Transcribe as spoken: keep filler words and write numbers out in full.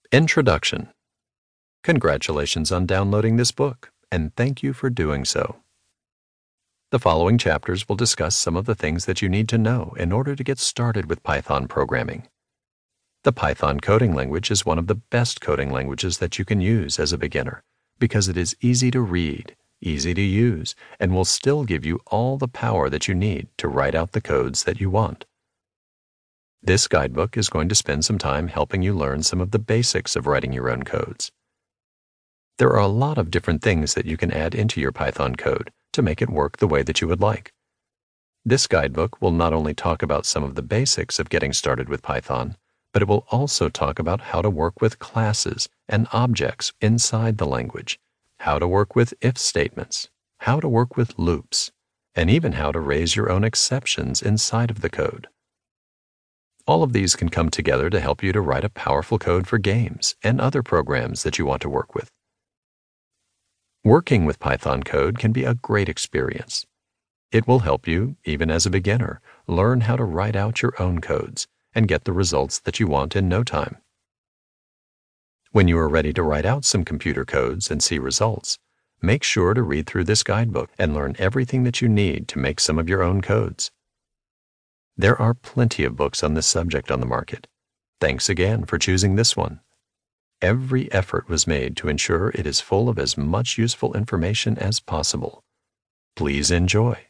Introduction. Congratulations on downloading this book, and thank you for doing so. The following chapters will discuss some of the things that you need to know in order to get started with Python programming. The Python coding language is one of the best coding languages that you can use as a beginner because it is easy to read, easy to use, and will still give you all the power that you need to write out the codes that you want. This guidebook is going to spend some time helping you learn some of the basics of writing your own codes. There are a lot of different things that you can add into your Python code to make it work the way that you would like. This guidebook will not only talk about some of the basics of getting started with Python, but it will also talk about how to work with classes and objects inside the language, how to work with if statements, how to work with loops, and even how to raise your own exceptions inside of the code. All of these can come together to help you to write a powerful code for games and other programs that you want to work with. Working with Python code can be a great experience. It will help you, even as a beginner, learn how to write out your own codes and get the results that you want in no time. When you are ready to write out some computer codes and see results, make sure to read through this guidebook and learn everything that you need to make some of your own codes. There are plenty of books on this subject on the market. Thanks again for choosing this one. Every effort was made to ensure it is full of as much useful information as possible. Please enjoy.